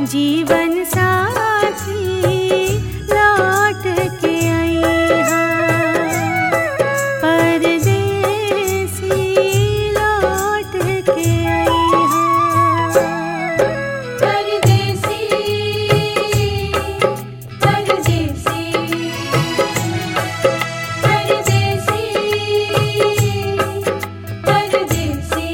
जीवन साथी लौट के आइहा, परदेसी लौट के आइहा। परदेसी परदेसी परदेसी परदेसी।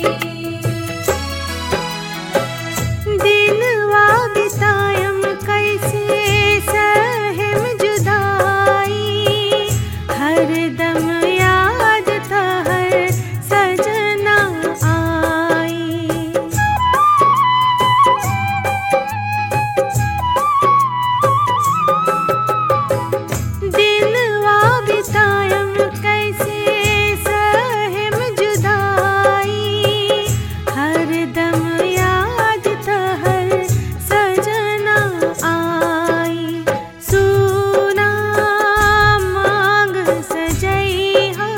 दिनवा बितायम कैसे सहेम जुदाई, हरदम याद तहर सजना आई। दिनवा बितायम कैसे सहेम जुदाई, हरदम याद तहर सजना आई। सुना मांग सजैहा,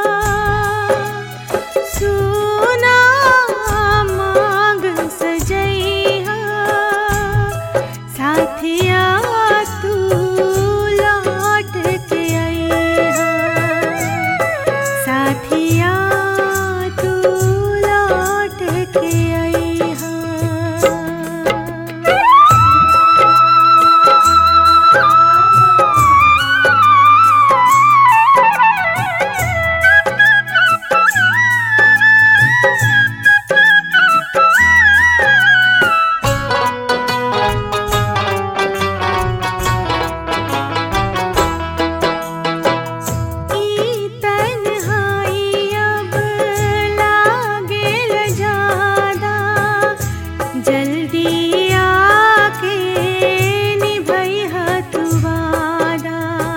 सुना मांग सजैहा, साथिया तू लौट के आइहा, साथिया तू लौट के आइहा। ई तन्हाई अब लागेल ज्यादा, जल्दी आके निभैहा तू वादा।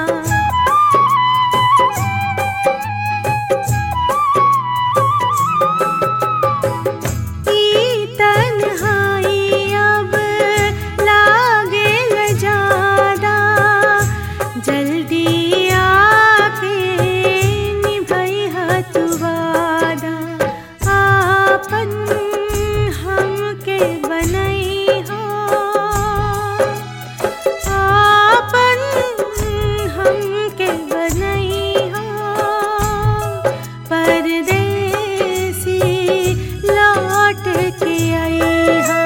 ई तन्हाई अब लागेल ज्यादा, जल्दी आके निभैहा तू वादा। आपन हमके बनैहा, आपन हमके बनैहा, परदेसी लौट के आइहा,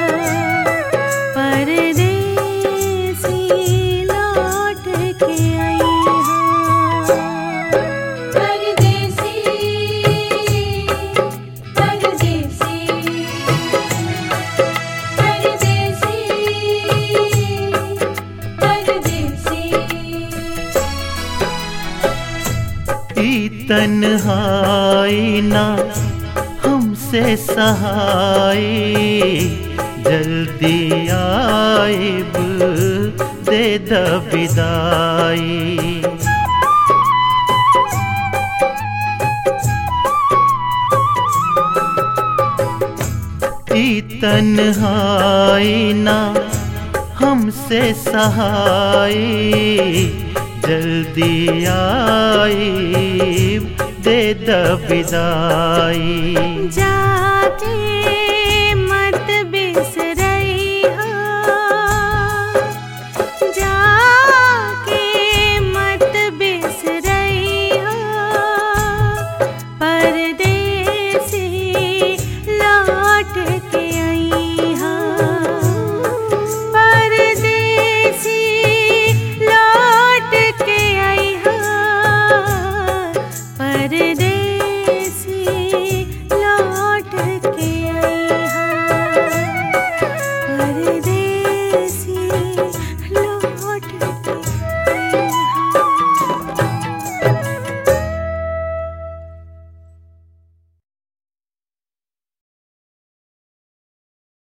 परदेसी लौट के आइहा। परदेसी परदेसी परदेसी परदेसी। ई तन्हाई ना हमसे सहाई, जल्दी आइब दे द विदाई। ई तन्हाई ना हमसे सहाई, जल्दी आइब दे द विदाई। जाके